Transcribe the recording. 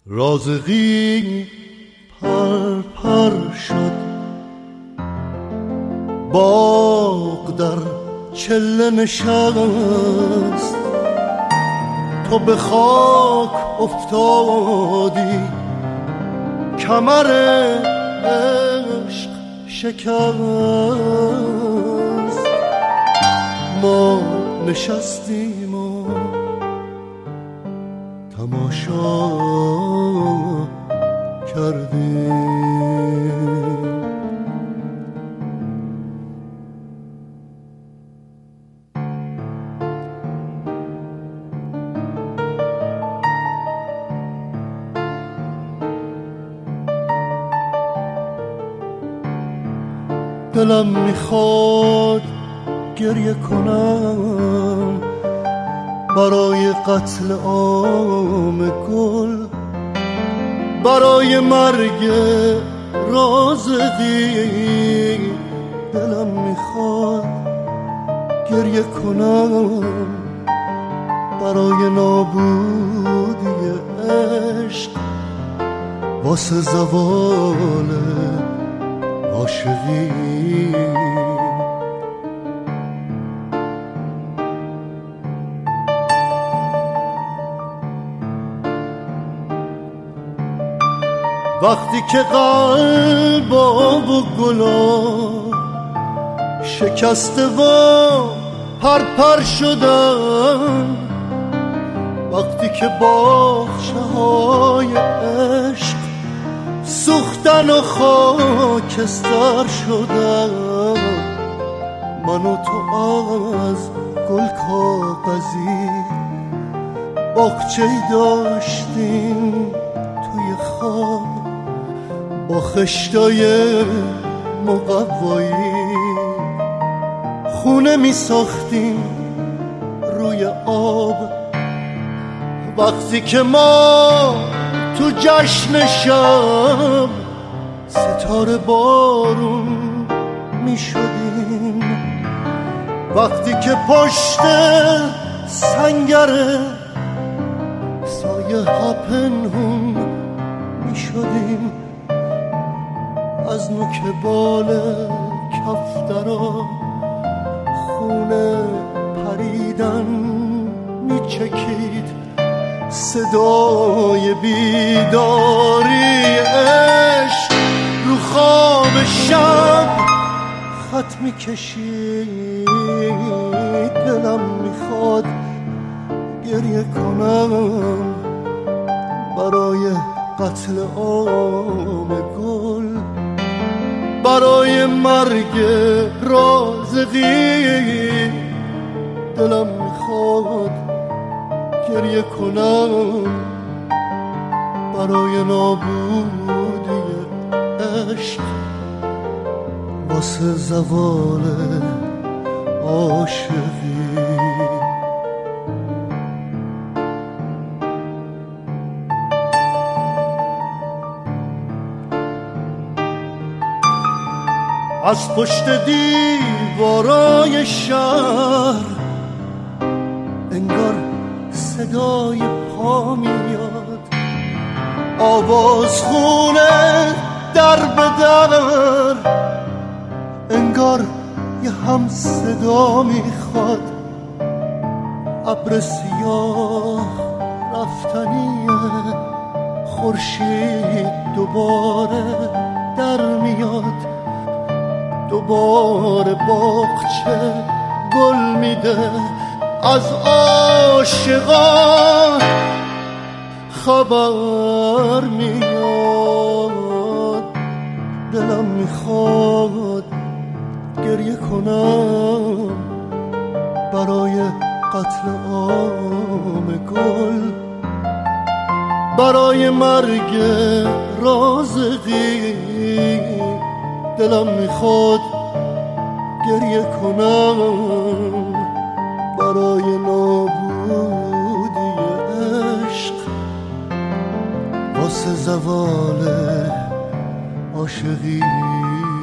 رازقی پر پر شد، باغ در چله نشست، تو به خاک افتادی، کمر عشق شکست. ما نشستیم و تماشا کردیم. دلم میخواد گریه کنم برای قتل عام گل، برای مرگ رازقی. دلم میخواد گریه کنم برای نابودی عشق، واسه زوال عاشقی. وقتی که قلباب و گلا شکسته و پرپر شدن، وقتی که باغچه های عشق سوختن و خاکستر شدن، من و تو از گل کاغذی باغچه‌ای داشتیم توی خواب، با خشتای مقوایی خونه می ساختیم روی آب. وقتی که ما تو جشن شب ستاره بارون می شدیم، وقتی که پشت سنگر سایه ها پنهون می شدیم، از نوک بال کفترا خونه پریدن می چکید، صدای بیداری عشق رو خواب شب خط می کشید. دلم میخواد گریه کنم برای قتل عام گل، برای مرگ رازقی. دلم میخواد گریه کنم برای نابودی عشق، واسه زوال عاشقی. از پشت دیوارای شهر انگار صدای پا میاد، آواز خونه در به در، انگار یه هم صدا میخواد. ابر سیاه رفتنیه، خورشید دوباره در میاد، دوباره باغچه گل میده، از عاشقان خبر میاد. دلم میخواد گریه کنم برای قتل عام گل، برای مرگ رازقی. دلم میخواد گریه کنم برای نابودی عشق، واسه زوال عاشقی.